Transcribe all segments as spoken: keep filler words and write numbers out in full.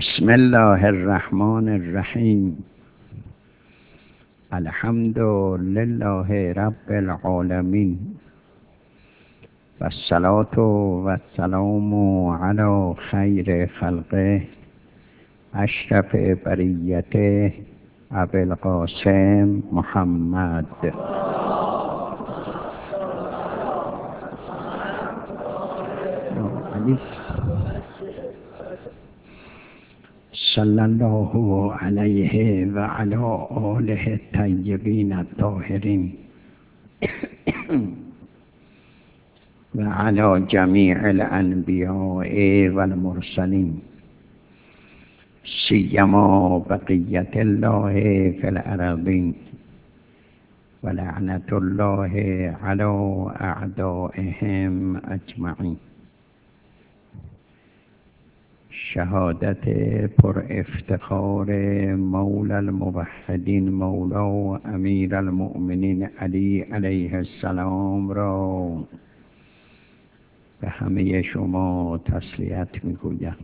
بسم الله الرحمن الرحیم. الحمد لله رب العالمین و الصلاة و السلام علی خیر خلقه اشرف بریته ابی القاسم محمد صلی الله علیه و علی آله الطیبین الطاهرین و علی جمیع الانبیاء و المرسلین سیما بقیت الله فی الارضین و لعنت الله علی اعدائهم اجمعین. شهادت پر افتخار مولا الموحدین مولا و امیر المؤمنین علی علیه السلام را به همه شما تسلیت میگویم.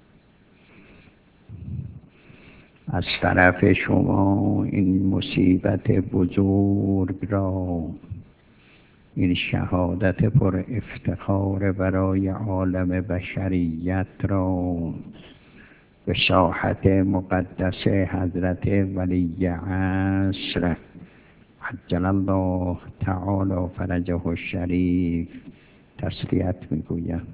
از طرف شما این مصیبت بزرگ را، این شهادت پر افتخار برای عالم بشریت را به ساحت مقدس حضرت ولی عصر عجل الله تعالی فرجه الشریف تسلیت میگویم.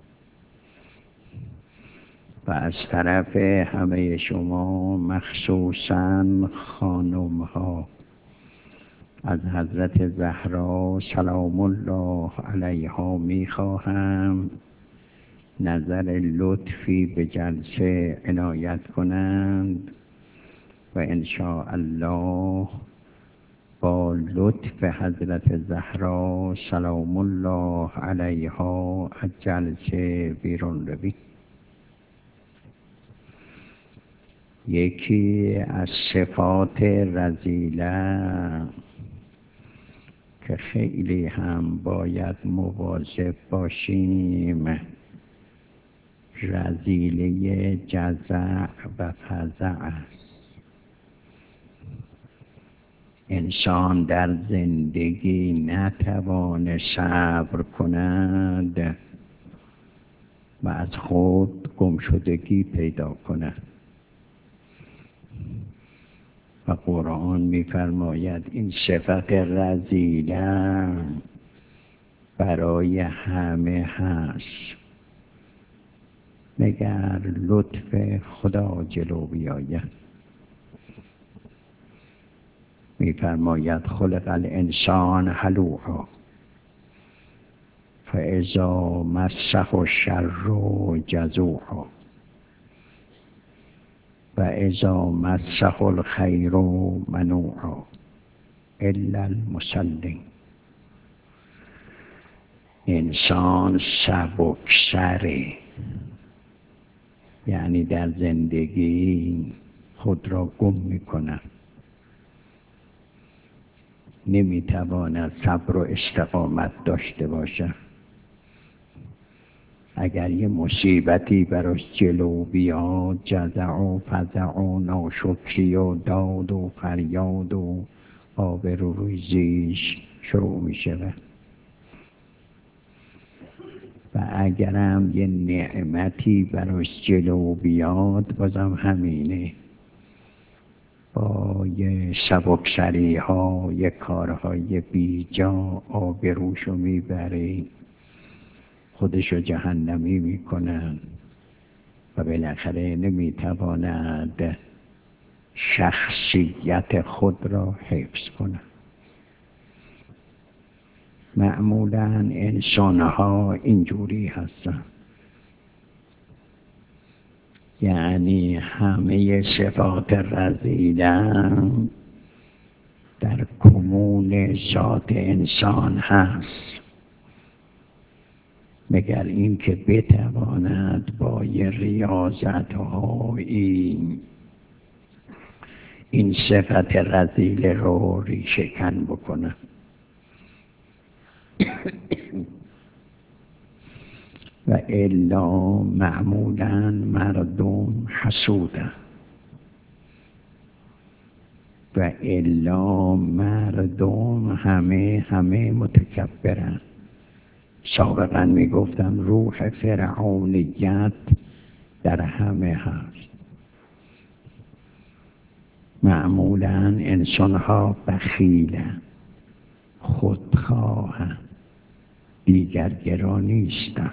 و از طرف همه شما مخصوصاً خانم ها از حضرت زهرا سلام الله علیها میخواهم نظر لطفی به جلسه عنایت کنند و ان شاء الله با لطف حضرت زهرا سلام الله علیها از جلسه بیرون روید. یکی از صفات رذیله که خیلی هم باید مواظب باشیم، رذیله جزع و فزع است. انسان در زندگی نتوان صبر کند و از خود گمشدگی پیدا کند. و قرآن می‌فرماید این صفت رذیله برای همه هست مگر لطف خدا جلو بیاید. می‌فرماید خلق الانسان هلوعا فاذا مسه الشر جزوعا و اذا مسه الخیر منوعا الا المصلین. انسان سبکسره، یعنی در زندگی خود را گم می‌کند، نمی‌تواند صبر و استقامت داشته باشد. اگر یه مصیبتی براش جلو بیاد جزع و فزع و ناشکری و داد و فریاد و آبروریزیش شروع می شود. و اگرم یه نعمتی براش جلو بیاد بازم همینه، با یه سبکسری ها یه کارهای بیجا آبروشو میبره، خودشو جهنمی میکنن و بالاخره نمیتواند شخصیت خود را حفظ کنند. معمولاً انسانها اینجوری هستن، یعنی همه صفات رذیله در کمون ذات انسان هست، مگر این که بتواند با یه ریاضت هایی این صفت رذیله رو ریشه کن بکنه. و الا معمولا مردم حسودن و الا مردم همه همه متکبرن. سابقا میگفتم روح فرعونیت در همه هست. معمولا انسان ها بخیلن، خودخواهن، دیگرگرا نیستن.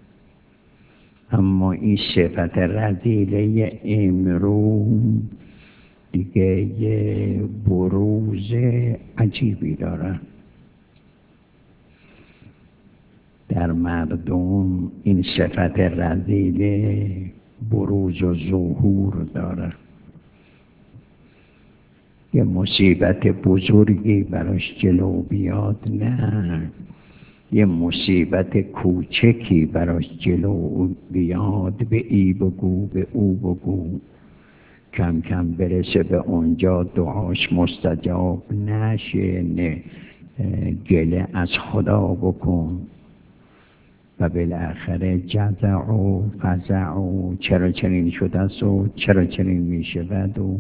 اما این صفت رذیله امروز دیگه یه بروز عجیبی دارن در مردم. این صفت رذیله بروز و ظهور داره. یه مصیبت بزرگی براش جلو بیاد نه، یه مصیبت کوچکی براش جلو بیاد به ای بگو به او بگو، کم کم برسه به اونجا دعاش مستجاب نشه، نه گله از خدا بکن و بالاخره جزع و فزع و چرا چنین شده است و چرا چنین می شود، و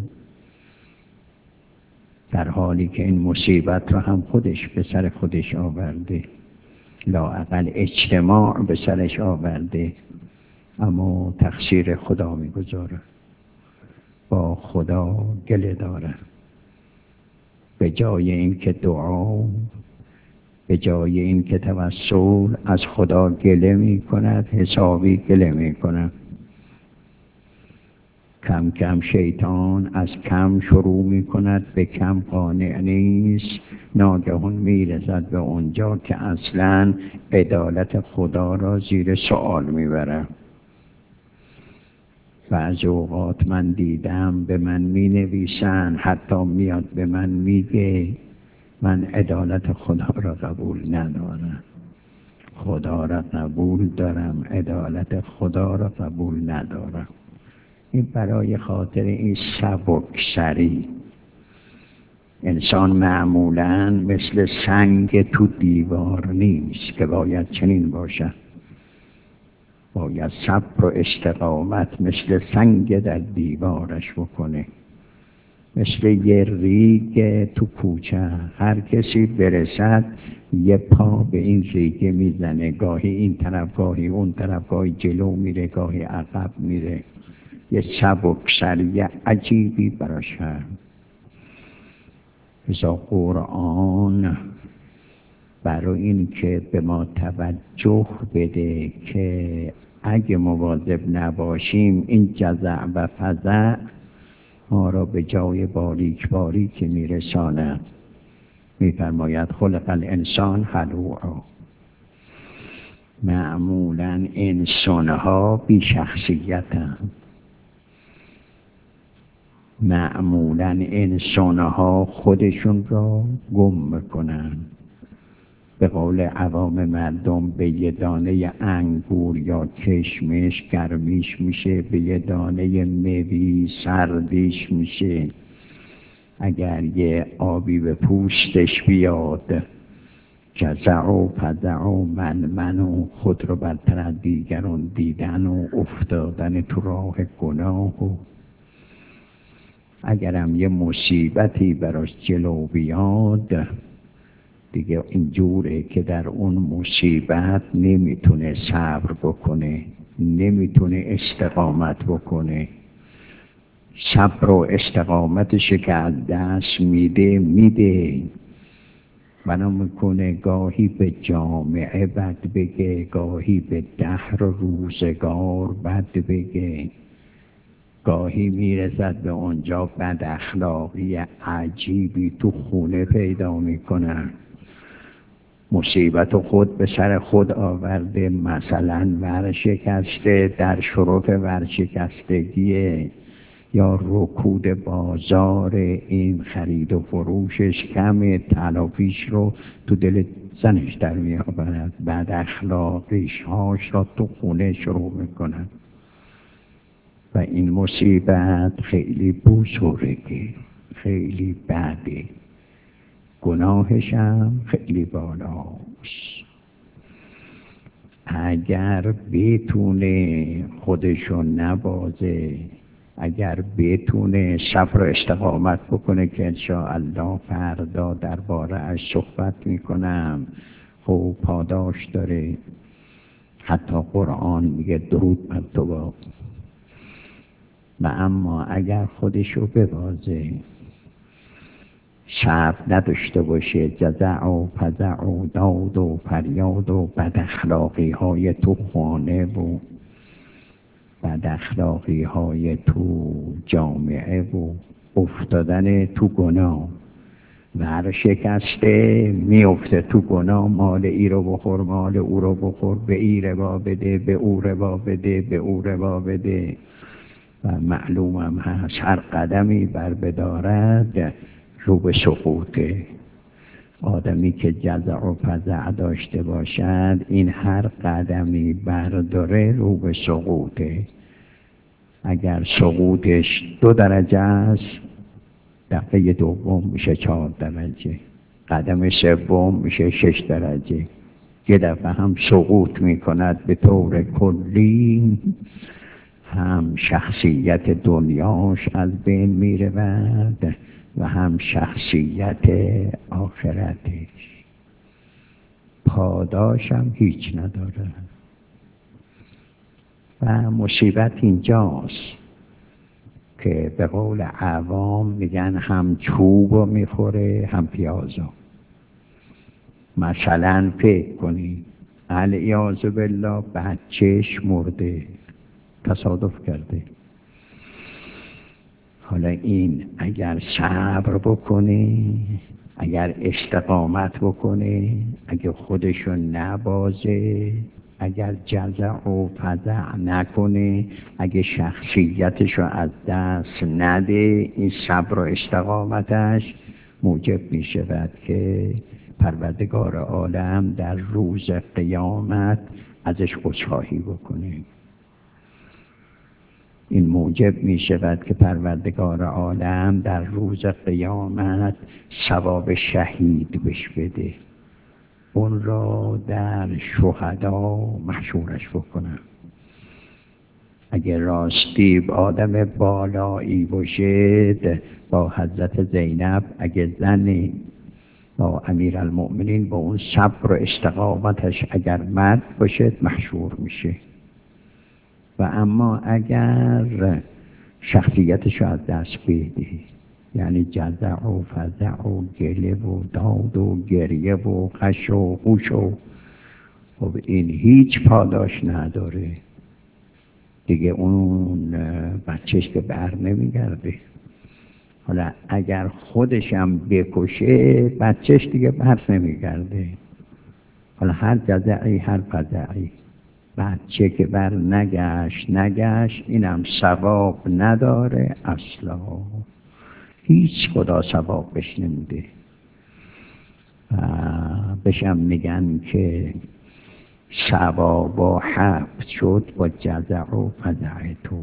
در حالی که این مصیبت رو هم خودش به سر خودش آورده، لااقل اجتماع به سرش آورده، اما تقصیر خدا می گذاره، با خدا گله داره. به جای این که دعا، به جای این که توسل، از خدا گله می کند، حسابی گله می کند. کم کم شیطان از کم شروع می کند، به کم قانع نیست، ناگهان می رسد به اونجا که اصلا عدالت خدا را زیر سوال می برد. بعض اوقات من دیدم به من می نویسن، حتی میاد به من میگه من عدالت خدا را قبول ندارم. خدا را قبول دارم، عدالت خدا را قبول ندارم. این برای خاطر این سبکسری. انسان معمولاً مثل سنگ تو دیوار نیست که باید چنین باشد. باید صبر و استقامت مثل سنگ در دیوارش بکنه، مثل یه ریگ تو کوچه. هر کسی برسد یه پا به این ریگ میزنه، گاهی این طرف گاهی اون طرف، گاهی جلو میره گاهی عقب میره. یه سبکسری عجیبی براش هست. بذار قرآن برای این که به ما توجه بده که اگه مواظب نباشیم این جزع و فزع ما را به جای باریک باریک میرساند. میفرماید خلق الانسان هلوعا. معمولا انسانها بی شخصیتند. معمولا انسانها خودشون را گم میکنن. به قول عوام مردم به یه دانه انگور یا کشمش گرمیش میشه، به یه دانه میوه سردیش میشه. اگر یه آبی به پوستش بیاد، جزع و فزع و من من و خود رو برتر از دیگران دیدن و افتادن تو راه گناه، و اگرم یه مصیبتی براش جلو بیاد دیگه اینجوره که در اون مصیبت نمیتونه صبر بکنه، نمیتونه استقامت بکنه. صبر و استقامتش که از دست میده میده بنا میکنه گاهی به جامعه بد بگه، گاهی به دهر و روزگار بد بگه، گاهی میرسد به اونجا بد اخلاقی عجیبی تو خونه پیدا میکنن. مصیبت خود به سر خود آورده، مثلا ورشکسته، در شرف ورشکستگیه، یا رکود بازار، این خرید و فروشش کمه، تلافیش رو تو دل زنش در می آورد، بعد اخلاقیش هاش را تو خونه شروع میکنن. و این مصیبت خیلی بزرگه، خیلی بده، گناهش هم خیلی بالاست. اگر بتونه خودشو نبازه، اگر بتونه صبر و استقامت بکنه که انشاءالله فردا درباره اش صحبت میکنم، خب پاداش داره. حتی قرآن میگه درود بر تو باد. و اما اگر خودشو ببازه، صبر نداشته باشه، جزع و فزع و داد و فریاد و بد اخلاقی های تو خانه و بد اخلاقی های تو جامعه و افتادن تو گناه و هر شکسته میفته تو گناه، مال ای رو بخور، مال او رو بخور، به ای ربا بده، به او ربا بده، به او ربا بده. و معلومم هست هر قدمی بر بدارد رو به سقوطه. آدمی که جزع و فزع داشته باشد، این هر قدمی برداره رو به سقوطه. اگر سقوطش دو درجه است، دفعه دوم میشه چهار درجه، قدم سوم میشه شش درجه. یه دفعه هم سقوط میکند به طور کلی، هم شخصیت دنیاش از بین میرود و هم شخصیت آخرتش. پاداش هم هیچ نداره. و مصیبت اینجاست که به قول عوام میگن هم چوب رو میخوره هم پیازو. مثلا فکر کنی علیاذ بالله بچهش مرده، تصادف کرده. حالا این اگر صبر بکنه، اگر استقامت بکنه، اگر خودشو نبازه، اگر جزع و فزع نکنه، اگر شخصیتشو از دست نده، این صبر و استقامتش موجب می شود که پروردگار عالم در روز قیامت ازش عذرخواهی بکنه. این موجب می شود که پروردگار عالم در روز قیامت ثواب شهید بش بده، اون را در شهدا محشورش بکنم. اگر راستی آدم بالایی باشد، با حضرت زینب اگر زنی با امیرالمؤمنین با اون صبر و استقامتش اگر مرد باشد محشور میشه. و اما اگر شخصیتش از دست بده، یعنی جزع و فزع و گله و داد و گریه و خش و خوش و خب این هیچ پاداش نداره دیگه. اون بچهش که بر نمیگرده. حالا اگر خودشم بکشه، بچهش دیگه بر نمیگرده. حالا هر جزعی هر فزعی، بچه که بر نگشت نگشت، اینم ثواب نداره اصلا. هیچ خدا ثواب بش نمیده. بشم میگن که ثوابا حفظ شد با جزع و فزع تو.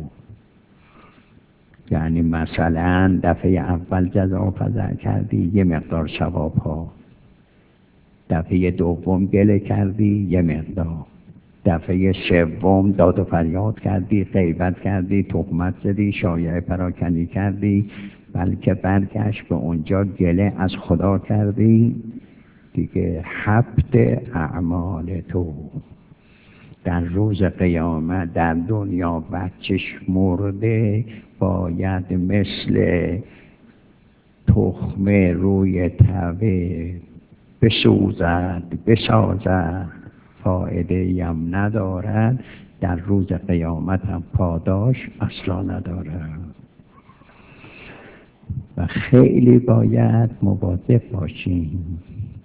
یعنی مثلا دفعه اول جزع و فزع کردی، یه مقدار ثواب ها. دفعه دوم گله کردی، یه مقدار. دفعه سوم داد و فریاد کردی، غیبت کردی، تهمت زدی، شایعه پراکنی کردی، بلکه برگشت به اونجا گله از خدا کردی، دیگه حبط اعمال تو. در روز قیامت در دنیا بچش مرده، باید مثل تخم روی توه بسوزد بسازد، فایده هم ندارد. در روز قیامت هم پاداش اصلا ندارد. و خیلی باید مواظب باشیم.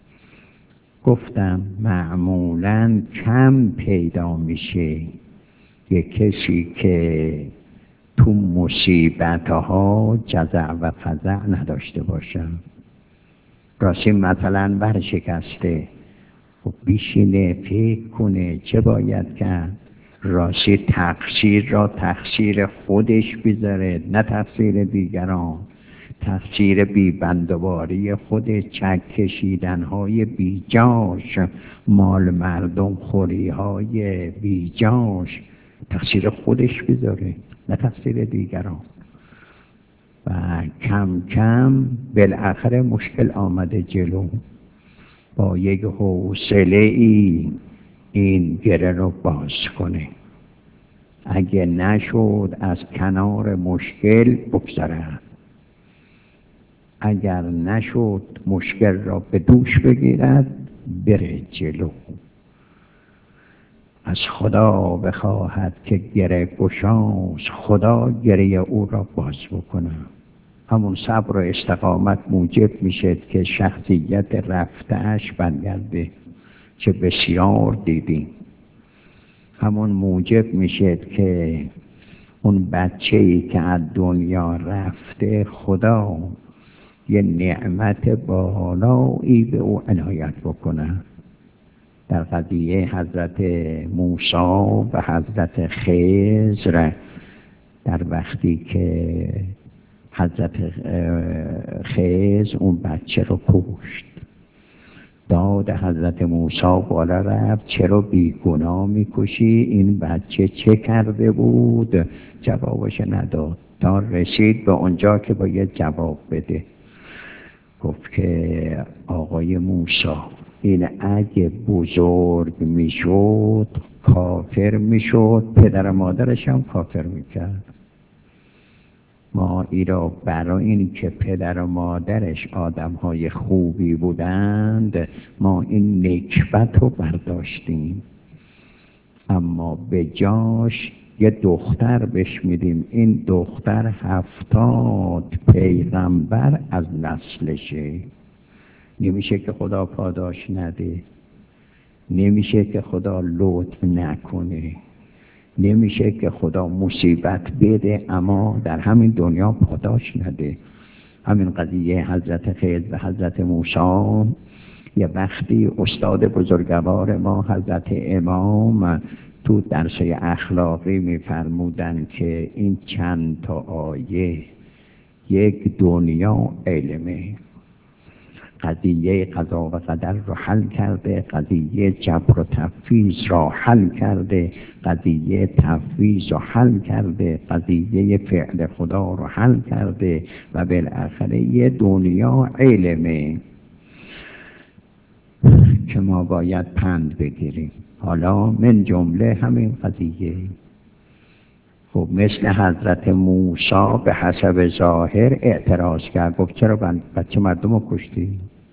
گفتم معمولاً کم پیدا میشه یک کسی که تو مصیبتها جزع و فزع نداشته باشه. راستی مثلا ورشکسته، خب بیشینه فکر کنه چه باید کرد. راستی تقصیر را تقصیر خودش بذاره، نه تقصیر دیگران. تقصیر بیبندواری خود، چک کشیدن های بیجاش، مال مردم خوری های بیجاش، تقصیر خودش بذاره نه تقصیر دیگران. و کم کم بالاخره مشکل آمده جلو، با یک حوصله ای این گره رو باز کنه. اگه نشد از کنار مشکل بگذرد، اگر نشد مشکل را به دوش بگیرد بره جلو. از خدا بخواهد که گره گشاست، خدا گره او را باز بکنه. همون صبر و استقامت موجب میشه که شخصیت رفته‌اش برگرده، چه بسیار دیدیم. همون موجب میشه که اون بچه‌ای که از دنیا رفته، خدا یه نعمت بالایی به او عنایت بکنه. در قضیه حضرت موسی و حضرت خضر، در وقتی که حضرت خضر اون بچه رو کشت، داد حضرت موسی بالا رفت، چرا بیگناه میکشی؟ این بچه چه کرده بود؟ جوابش نداد تا رسید به اونجا که باید جواب بده. گفت که آقای موسی، این اگه بزرگ میشد کافر میشد، پدر مادرش هم کافر میکرد. ما ای را برای این که پدر و مادرش آدم های خوبی بودند، ما این نکبت رو برداشتیم، اما به جاش یه دختر بهش میدیم. این دختر هفتاد پیغمبر از نسلشه. نمیشه که خدا پاداش نده، نمیشه که خدا لطف نکنه، نمیشه که خدا مصیبت بده اما در همین دنیا پاداش نده. همین قضیه حضرت خضر و حضرت موسی، یه وقتی استاد بزرگوار ما حضرت امام تو درس اخلاقی میفرمودن که این چند تا آیه یک دنیا علمه. قضیه قضا و قدر رو حل کرده، قضیه جبر و تفویض را حل کرده، قضیه تفویض رو حل کرده، قضیه فعل خدا رو حل کرده و بالاخره یه دنیا علمه که ما باید پند بگیریم. حالا من جمله همین قضیه. خب مثل حضرت موسی به حسب ظاهر اعتراض کرد، گفت چرا بچه مردم رو کشتی؟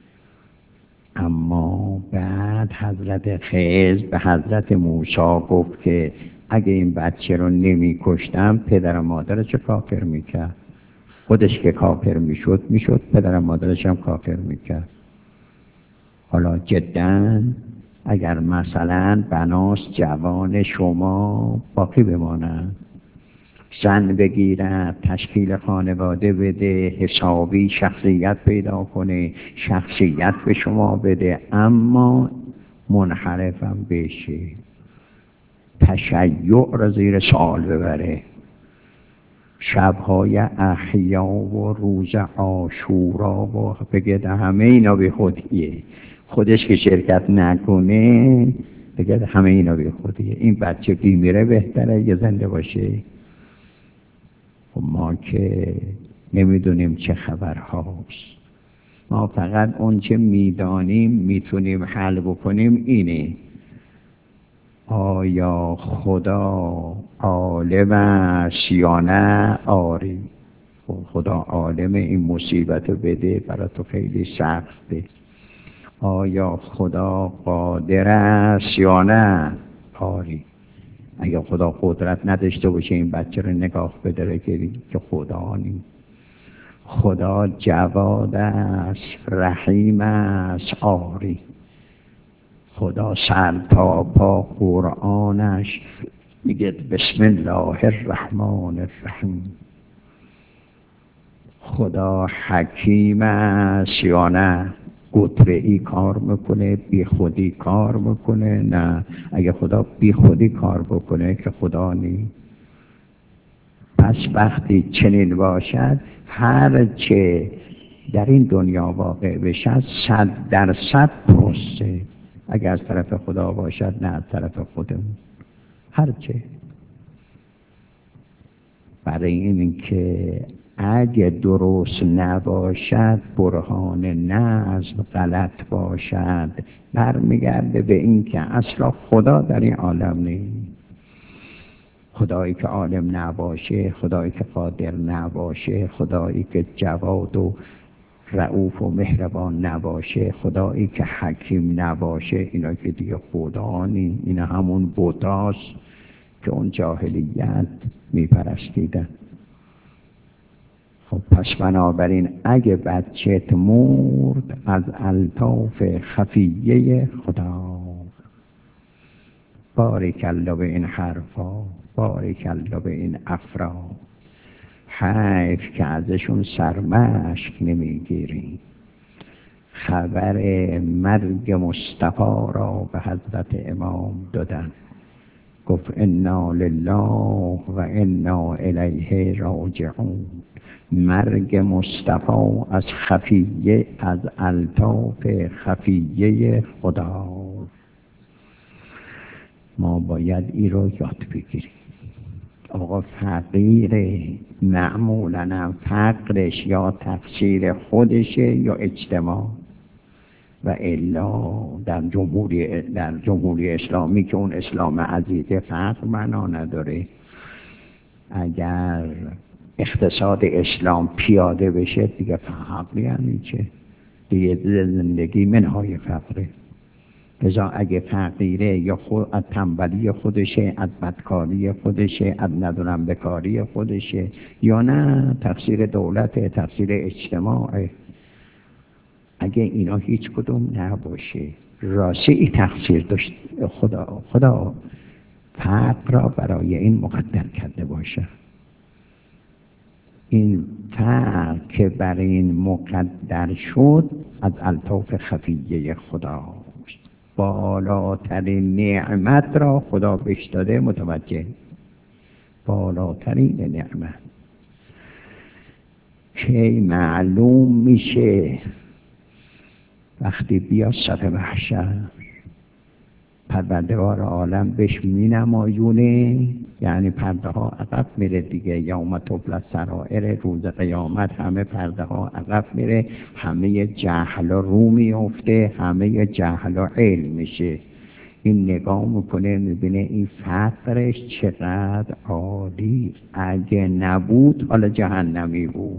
اما بعد حضرت خضر به حضرت موسی گفت که اگه این بچه رو نمی کشتم پدر و مادرش رو کافر میکرد. خودش که کافر میشد میشد پدر و مادرش هم کافر میکرد. حالا جدا اگر مثلا بناس جوان شما باقی بمانند، زن بگیرد، تشکیل خانواده بده، حسابی شخصیت پیدا کنه، شخصیت به شما بده، اما منحرفم بشه، تشیع را زیر سوال ببره، شبهای احیا و روز عاشورا و بگه همه اینا بی خودیه، خودش که شرکت نکنه بگه همه اینا بی خودیه. این بچه بیمیره بهتره یه زنده باشه. ما که نمیدونیم چه خبرهاست، ما فقط اون چه میدانیم میتونیم حل بکنیم اینه: آیا خدا عالم است یا نه؟ آری. خدا عالم این مصیبت بده برای تو خیلی سخته. آیا خدا قادر است یا نه؟ آری. اگه خدا قدرت نداشته باشه این بچه رو نگاه بداره که خدا نیم. خدا جواد است، رحیم است، آری. خدا سر تا پا قرآنش میگه بسم الله الرحمن الرحیم. خدا حکیم است یا نه؟ قطره‌ای کار میکنه، بی خودی کار میکنه؟ نه. اگه خدا بی خودی کار بکنه که خدا نی. پس وقتی چنین باشد هر چه در این دنیا واقع بشد صد درصد درسته، اگر از طرف خدا باشد نه از طرف خودمون. هر چه. برای این که اگه درست نباشد برهان نظم غلط باشد، برمیگرده به این که اصلا خدا در این عالم نیست. خدایی که عالم نباشه، خدایی که قادر نباشه، خدایی که جواد و رؤوف و مهربان نباشه، خدایی که حکیم نباشه، اینا که دیگه خدا نیست. اینا همون بتاست که اون جاهلیت میپرستیدن. خب پس بنابراین اگه بچه‌ت مرد از الطاف خفیه خدا. باریکالله به این حرفا، باریکالله به این افراد. حیف که ازشون سرمشک نمیگیریم. خبر مرگ مصطفی را به حضرت امام دادن، گفت انا لله و انا الیه راجعون. مرگ مصطفی از خفیه، از الطاف خفیه خدا. ما باید این رو یاد بگیریم. آقا فقیر معمولاً فقرش یا تقصیر خودشه یا اجتماع، و الا در جمهوری در جمهوری اسلامی که اون اسلام عزیز فقر معنا نداره. اگر اقتصاد اسلام پیاده بشه دیگه فقر یعنی چه؟ دیگه زندگی منهای فقره. لذا اگه فقیره یا خود از تنبلی خودشه، از بدکاری خودشه، از ندونم بکاری خودشه، یا نه تقصیر دولت، تقصیر اجتماع، اگه اینا هیچ کدوم نباشه، راستی ای تقصیر داشت خدا خدا فقر را برای این مقدر کرده باشه. این فقر که برای این مقدر شد از الطاف خفیه خدا، بالاترین نعمت را خدا بهش داده. متوجه؟ بالاترین نعمت که معلوم میشه وقتی بیا صف محشر، پروردگار عالم بهش می نمایونه، یعنی پرده ها عقب میره دیگه. یوم تبلی السرائر، روز قیامت همه پرده ها عقب میره، همه جهل رو میفته، همه جهل علم میشه. این نگاه میکنه میبینه این فقرش چقدر عالی، اگه نبود حالا جهنمی بود.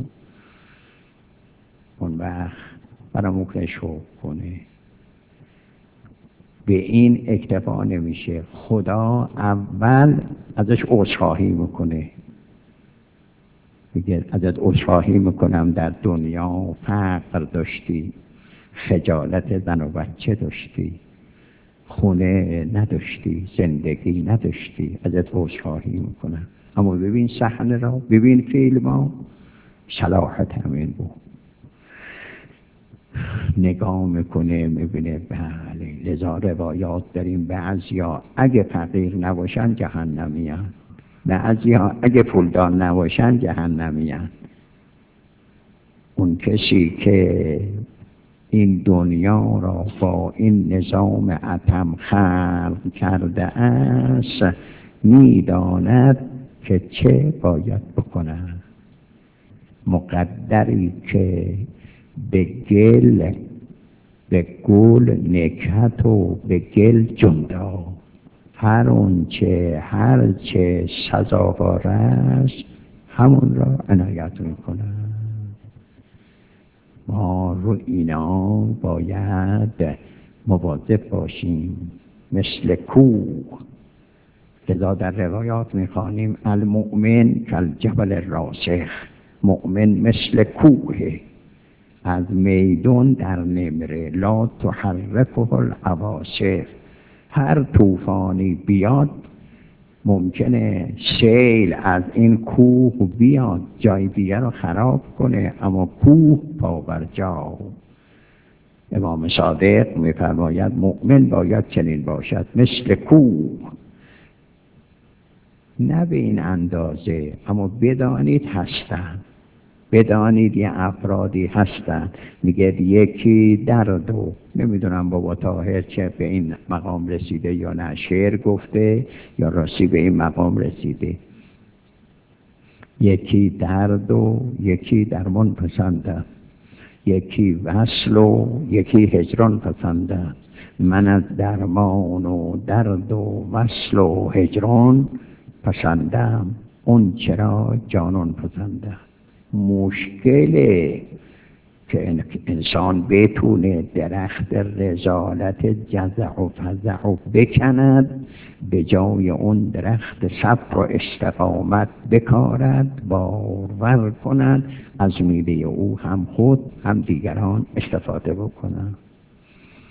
اون وقت برامون شوق کنه. به این اکتفا نمیشه. خدا اول ازش عذرخواهی میکنه، میگه ازت عذرخواهی میکنم در دنیا فقر داشتی، خجالت زن و بچه داشتی، خونه نداشتی، زندگی نداشتی، ازت عذرخواهی میکنم. اما ببین صحنه را، ببین فیلم ها، صلاحت همین بود. نگاه میکنه میبینه بله. لذا روایات داریم بعضیا اگه فقیر نباشن جهنمیان، بعضیا اگه پولدار نباشن جهنمیان. اون کسی که این دنیا را با این نظام اتم خلق کرده است میداند که چه باید بکند. مقدری که به گل به گل نکهت و به گل جندا، هر اون چه هر چه سزاوار است همون را عنایت میکنند. ما رو اینا باید مواظب باشیم، مثل کوه. لذا در روایات میخوانیم المؤمن کالجبل الراسخ، مؤمن مثل کوه، از میدون در نمیره، لا تحرکه العواصف. هر طوفانی بیاد ممکنه سیل از این کوه بیاد جای دیگر رو خراب کنه، اما کوه پابرجا. امام صادق میفرماید مؤمن باید چنین باشد، مثل کوه. نه به این اندازه، اما بدانید هستند. بدانید یه افرادی هستن میگه یکی درد و نمیدونم بابا طاهر چه به این مقام رسیده یا نه، شعر گفته یا راستی به این مقام رسیده. یکی درد و یکی درمان پسنده، یکی وصل و یکی هجران پسنده. من از درمان و درد و وصل و هجران پسندم، اون چرا جانان پسنده. مشکله که انسان بتونه درخت رذالت جزع و فزع و بکند، به جای اون درخت صبر و استقامت بکارد، باور کند از میوه او هم خود هم دیگران استفاده بکنند.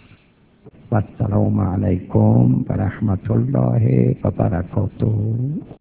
و السلام علیکم و رحمت الله و برکاته.